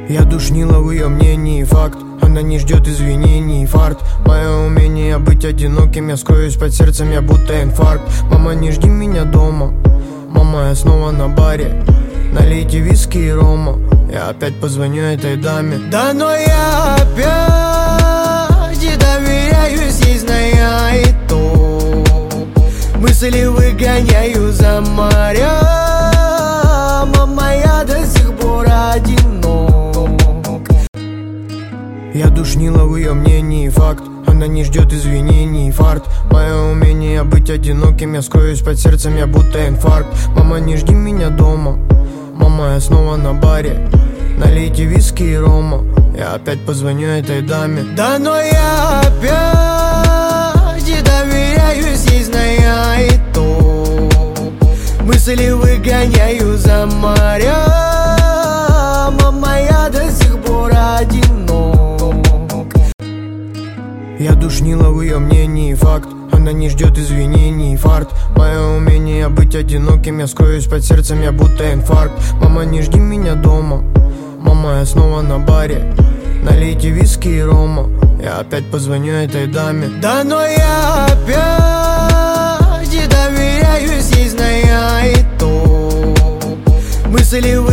Я душнила в ее мнении, факт. Она не ждет извинений, фарт. Мое умение быть одиноким, я скроюсь под сердцем, я будто инфаркт. Мама, не жди меня дома, мама, я снова на баре. Налейте виски и рома, я опять позвоню этой даме. Да, но я опять и доверяюсь ей, зная и то. Мысли выгоняю за моря. Мама, я до сих пор одинок. Я душнила в ее мнении, факт. Она не ждет извинений, фарт. Мое умение быть одиноким, я скроюсь под сердцем, я будто инфаркт. Мама, не жди меня дома, мама, я снова на баре. Налейте виски и рома, я опять позвоню этой даме. Да, но я опять и доверяюсь ей, зная и то. Мысли выгоняю за моря. Мама, я до сих пор одинок. Я душнила в ее мнении, факт. Она не ждет извинений, фарт. Мое умение быть одиноким, я скроюсь под сердцем, я будто инфаркт. Мама, не жди меня дома, мама, я снова на баре. Налейте виски и рома, я опять позвоню этой даме. Да, но я опять и доверяюсь ей, зная и то. Мысли